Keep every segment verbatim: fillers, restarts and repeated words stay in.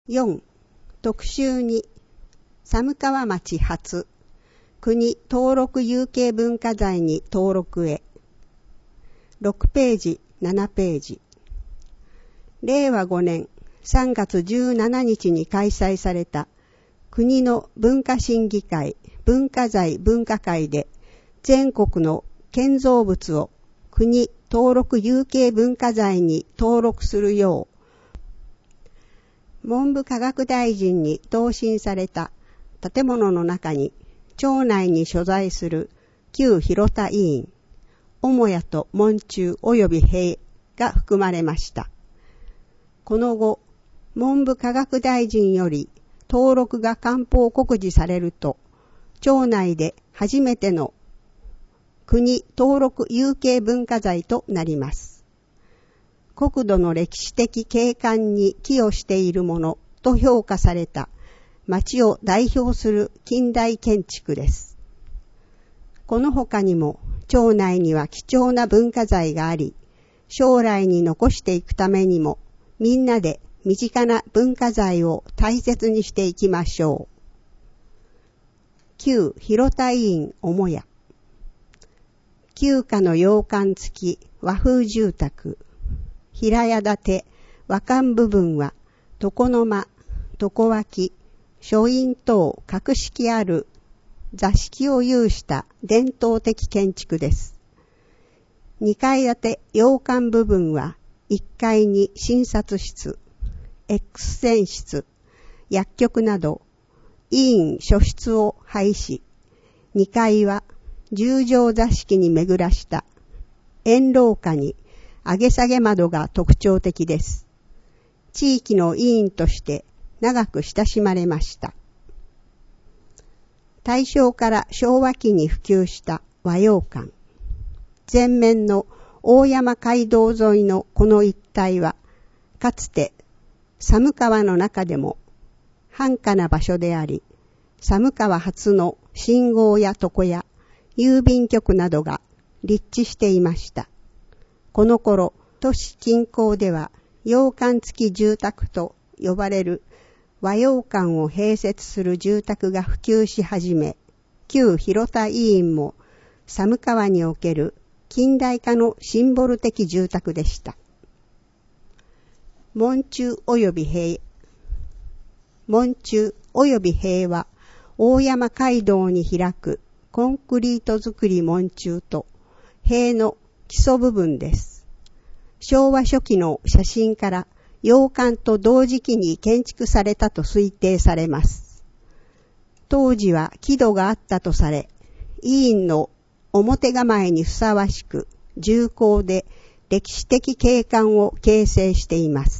よん. 特集に寒川町初国登録有形文化財に登録へ。ろくページ、ななページ。れいわごねんさんがつじゅうしちにちに開催された国の文化審議会文化財分科会で全国の建造物を国登録有形文化財に登録するよう文部科学大臣に答申された建物の中に町内に所在する旧広田医院、母屋と門柱及び塀が含まれました。この後、文部科学大臣より登録が官報告示されると、町内で初めての国登録有形文化財となります。国土の歴史的景観に寄与しているものと評価された町を代表する近代建築です。この他にも町内には貴重な文化財があり、将来に残していくためにもみんなで身近な文化財を大切にしていきましょう。旧広田医院母屋。旧家の洋館付き和風住宅。平屋建て和館部分は床の間、床脇、書院等格式ある座敷を有した伝統的建築です。にかい建て洋館部分はいっかいに診察室、X 線室、薬局など医院書室を配し、にかいは十畳座敷に巡らした円廊下に上げ下げ窓が特徴的です。地域の医院として長く親しまれました。大正から昭和期に普及した和洋館。前面の大山街道沿いのこの一帯は、かつて寒川の中でも繁華な場所であり、寒川初の信号や床屋、郵便局などが立地していました。この頃、都市近郊では洋館付き住宅と呼ばれる和洋館を併設する住宅が普及し始め、旧広田医院も寒川における近代化のシンボル的住宅でした。門柱及び塀。門柱及び塀は大山街道に開くコンクリート造り門柱と塀の基礎部分です。昭和初期の写真から洋館と同時期に建築されたと推定されます。当時は木戸があったとされ、医院の表構えにふさわしく重厚で歴史的景観を形成しています。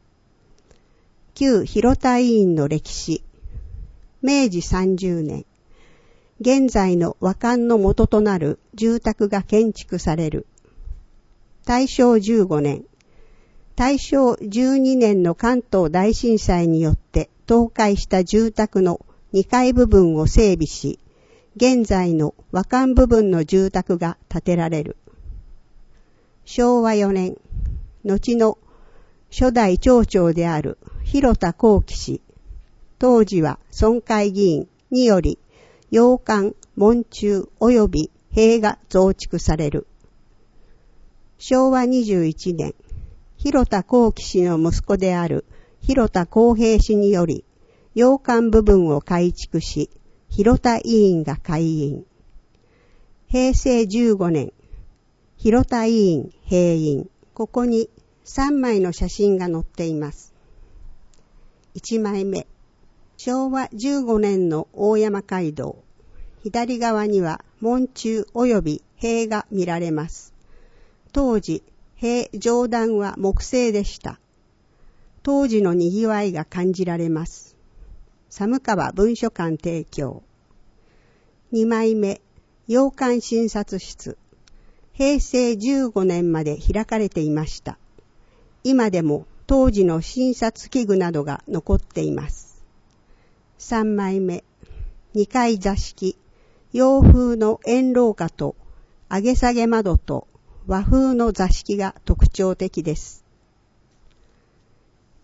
旧広田医院の歴史。めいじさんじゅうねん。現在の和館の元となる住宅が建築される。たいしょうじゅうごねん。たいしょうじゅうにねんの関東大震災によって倒壊した住宅のにかい部分を整備し、現在の和館部分の住宅が建てられる。しょうわよねん。後の初代町長である広田幸喜氏。当時は村会議員により、洋館、門柱及び塀が増築される。しょうわにじゅういちねん、広田幸喜氏の息子である広田幸平氏により、洋館部分を改築し、広田医院が開院。へいせいじゅうごねん、広田医院閉院。ここにさんまいの写真が載っています。いちまいめ。しょうわじゅうごねんの大山街道。左側には門柱及び塀が見られます。当時、塀上段は木製でした。当時の賑わいが感じられます。寒川文書館提供。にまいめ、洋館診察室。へいせいじゅうごねんまで開かれていました。今でも当時の診察器具などが残っています。さんまいめ、にかい座敷、洋風の円廊下と上げ下げ窓と和風の座敷が特徴的です。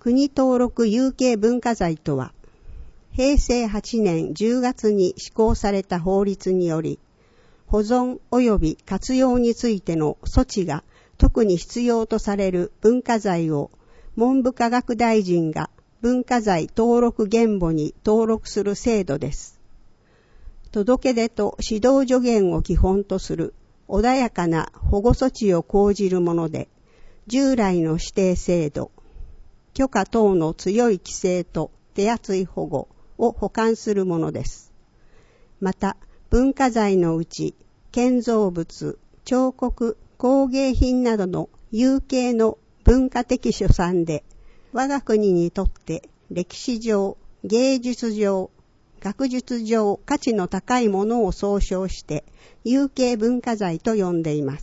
国登録有形文化財とは、へいせいはちねんじゅうがつに施行された法律により、保存及び活用についての措置が特に必要とされる文化財を文部科学大臣が文化財登録原簿に登録する制度です。届け出と指導助言を基本とする穏やかな保護措置を講じるもので、従来の指定制度、許可等の強い規制と手厚い保護を補完するものです。また、文化財のうち、建造物、彫刻、工芸品などの有形の文化的所産で、我が国にとって歴史上、芸術上、学術上価値の高いものを総称して有形文化財と呼んでいます。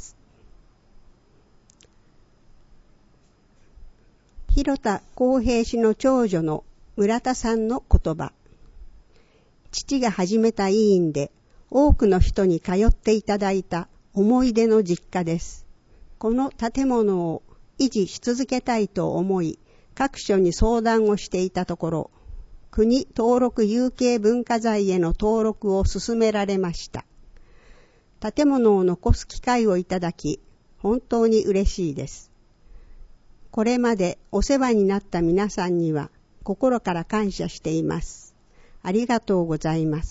広田公平氏の長女の村田さんの言葉。父が始めた医院で多くの人に通っていただいた思い出の実家です。この建物を維持し続けたいと思い、各所に相談をしていたところ、国登録有形文化財への登録を進められました。建物を残す機会をいただき、本当に嬉しいです。これまでお世話になった皆さんには心から感謝しています。ありがとうございます。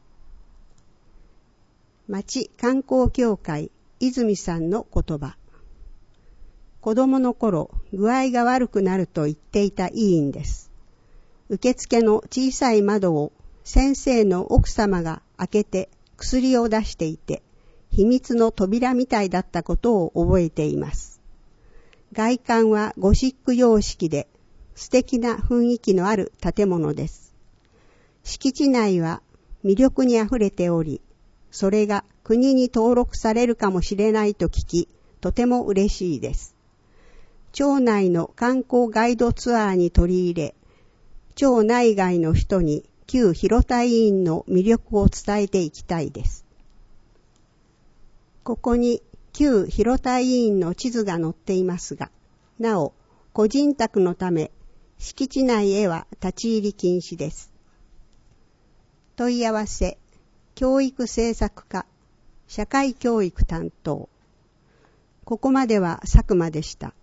町観光協会泉さんの言葉。子供の頃、具合が悪くなると言っていた医院です。受付の小さい窓を先生の奥様が開けて薬を出していて、秘密の扉みたいだったことを覚えています。外観はゴシック様式で素敵な雰囲気のある建物です。敷地内は魅力にあふれており、それが国に登録されるかもしれないと聞き、とても嬉しいです。町内の観光ガイドツアーに取り入れ、町内外の人に旧広田医院の魅力を伝えていきたいです。ここに旧広田医院の地図が載っていますが、なお、個人宅のため、敷地内へは立ち入り禁止です。問い合わせ、教育政策課、社会教育担当。ここまでは佐久間でした。